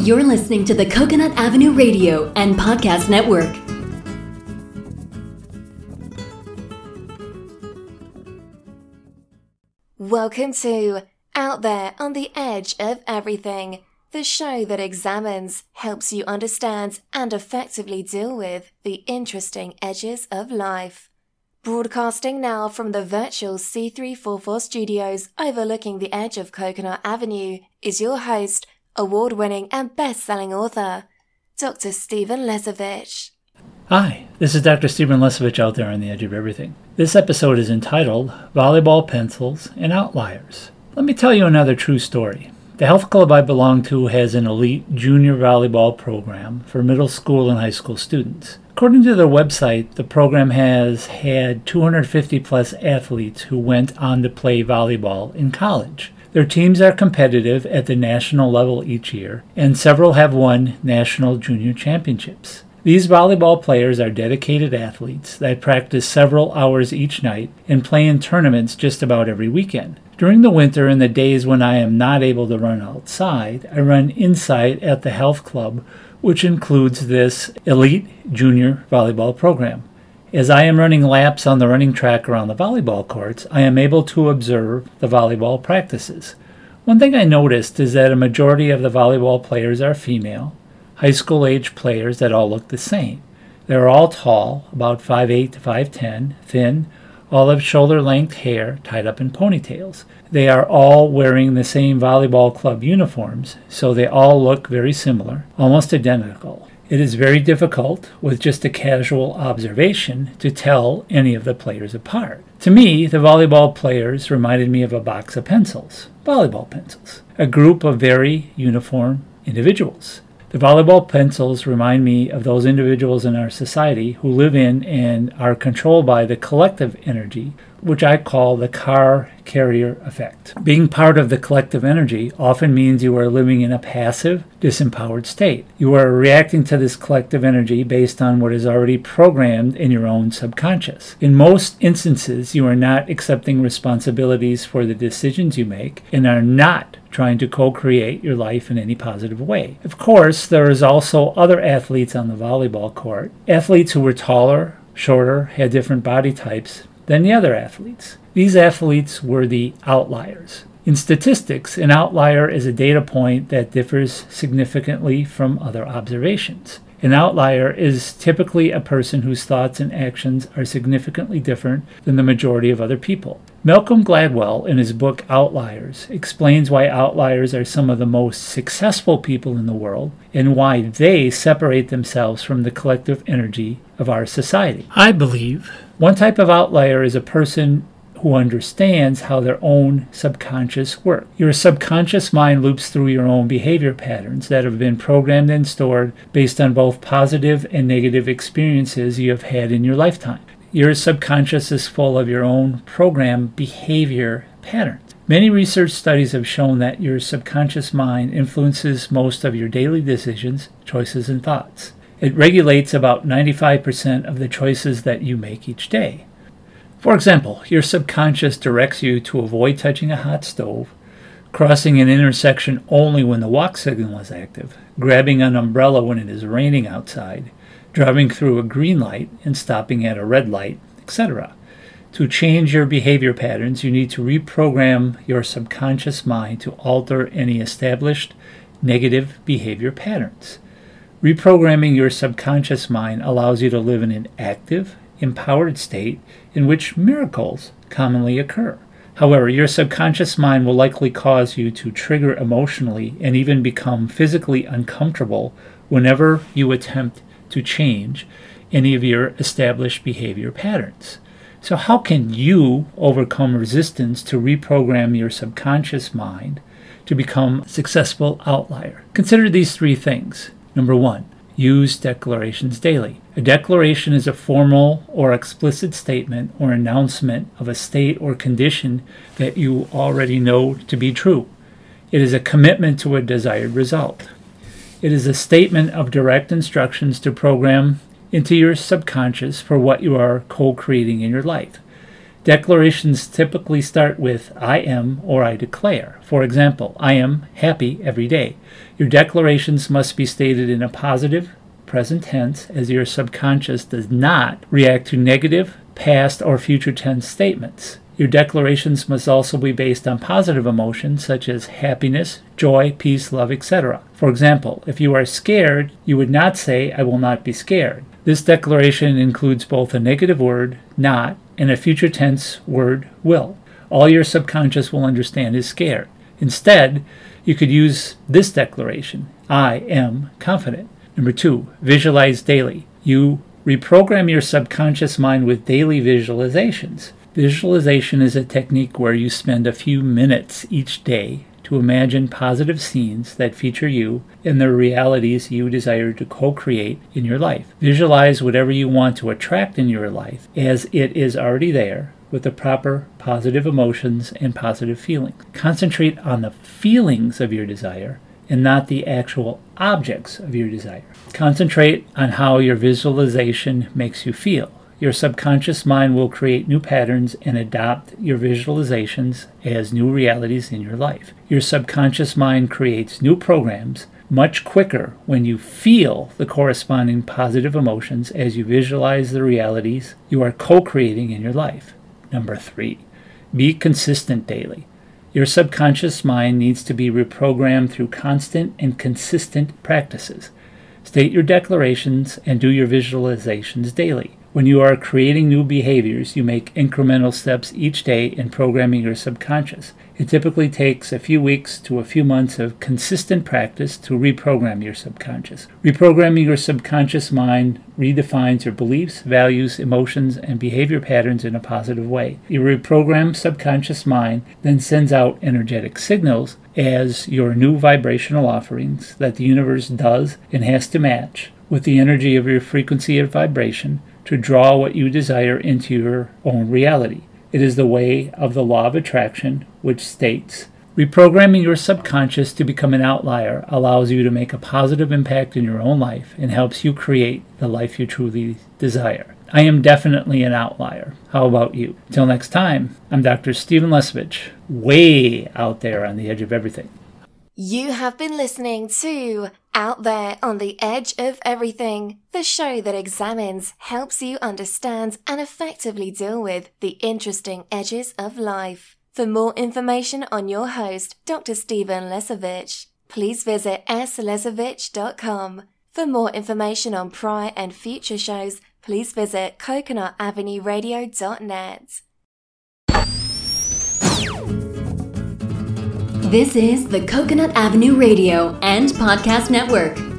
You're listening to the Coconut Avenue Radio and Podcast Network. Welcome to Out There on the Edge of Everything, the show that examines, helps you understand, and effectively deal with the interesting edges of life. Broadcasting now from the virtual C344 studios overlooking the edge of Coconut Avenue is your host, award-winning and best-selling author, Dr. Stephen Lesovich. Hi, this is Dr. Stephen Lesovich out there on the edge of everything. This episode is entitled Volleyball Pencils and Outliers. Let me tell you another true story. The health club I belong to has an elite junior volleyball program for middle school and high school students. According to their website, the program has had 250 plus athletes who went on to play volleyball in college. Their teams are competitive at the national level each year, and several have won national junior championships. These volleyball players are dedicated athletes that practice several hours each night and play in tournaments just about every weekend. During the winter and the days when I am not able to run outside, I run inside at the health club, which includes this elite junior volleyball program. As I am running laps on the running track around the volleyball courts, I am able to observe the volleyball practices. One thing I noticed is that a majority of the volleyball players are female, high school age players that all look the same. They are all tall, about 5'8" to 5'10", thin, all have shoulder-length hair tied up in ponytails. They are all wearing the same volleyball club uniforms, so they all look very similar, almost identical. It is very difficult, with just a casual observation, to tell any of the players apart. To me, the volleyball players reminded me of a box of pencils, volleyball pencils, a group of very uniform individuals. The volleyball pencils remind me of those individuals in our society who live in and are controlled by the collective energy, which I call the car carrier effect. Being part of the collective energy often means you are living in a passive, disempowered state. You are reacting to this collective energy based on what is already programmed in your own subconscious. In most instances, you are not accepting responsibilities for the decisions you make and are not trying to co-create your life in any positive way. Of course, there is also other athletes on the volleyball court, athletes who were taller, shorter, had different body types than the other athletes. These athletes were the outliers. In statistics, an outlier is a data point that differs significantly from other observations. An outlier is typically a person whose thoughts and actions are significantly different than the majority of other people. Malcolm Gladwell, in his book Outliers, explains why outliers are some of the most successful people in the world and why they separate themselves from the collective energy of our society. I believe one type of outlier is a person who understands how their own subconscious works. Your subconscious mind loops through your own behavior patterns that have been programmed and stored based on both positive and negative experiences you have had in your lifetime. Your subconscious is full of your own programmed behavior patterns. Many research studies have shown that your subconscious mind influences most of your daily decisions, choices, and thoughts. It regulates about 95% of the choices that you make each day. For example, your subconscious directs you to avoid touching a hot stove, crossing an intersection only when the walk signal is active, grabbing an umbrella when it is raining outside, driving through a green light and stopping at a red light, etc. To change your behavior patterns, you need to reprogram your subconscious mind to alter any established negative behavior patterns. Reprogramming your subconscious mind allows you to live in an active, empowered state in which miracles commonly occur. However, your subconscious mind will likely cause you to trigger emotionally and even become physically uncomfortable whenever you attempt to change any of your established behavior patterns. So how can you overcome resistance to reprogram your subconscious mind to become a successful outlier? Consider these three things. Number 1, use declarations daily. A declaration is a formal or explicit statement or announcement of a state or condition that you already know to be true. It is a commitment to a desired result. It is a statement of direct instructions to program into your subconscious for what you are co-creating in your life. Declarations typically start with I am or I declare. For example, I am happy every day. Your declarations must be stated in a positive, present tense, as your subconscious does not react to negative, past, or future tense statements. Your declarations must also be based on positive emotions such as happiness, joy, peace, love, etc. For example, if you are scared, you would not say, I will not be scared. This declaration includes both a negative word, not, and a future tense word, will. All your subconscious will understand is scared. Instead, you could use this declaration, I am confident. Number 2, visualize daily. You reprogram your subconscious mind with daily visualizations. Visualization is a technique where you spend a few minutes each day to imagine positive scenes that feature you and the realities you desire to co-create in your life. Visualize whatever you want to attract in your life as it is already there with the proper positive emotions and positive feelings. Concentrate on the feelings of your desire and not the actual objects of your desire. Concentrate on how your visualization makes you feel. Your subconscious mind will create new patterns and adopt your visualizations as new realities in your life. Your subconscious mind creates new programs much quicker when you feel the corresponding positive emotions as you visualize the realities you are co-creating in your life. Number 3, be consistent daily. Your subconscious mind needs to be reprogrammed through constant and consistent practices. State your declarations and do your visualizations daily. When you are creating new behaviors, you make incremental steps each day in programming your subconscious. It typically takes a few weeks to a few months of consistent practice to reprogram your subconscious. Reprogramming your subconscious mind redefines your beliefs, values, emotions, and behavior patterns in a positive way. Your reprogrammed subconscious mind then sends out energetic signals as your new vibrational offerings that the universe does and has to match with the energy of your frequency of vibration to draw what you desire into your own reality. It is the way of the law of attraction, which states, reprogramming your subconscious to become an outlier allows you to make a positive impact in your own life and helps you create the life you truly desire. I am definitely an outlier. How about you? Till next time, I'm Dr. Stephen Lesavich, way out there on the edge of everything. You have been listening to Out There on the Edge of Everything, the show that examines, helps you understand and effectively deal with the interesting edges of life. For more information on your host, Dr. Stephen Lesavich, please visit slesavich.com. For more information on prior and future shows, please visit CoconutAvenueRadio.net. This is the Coconut Avenue Radio and Podcast Network.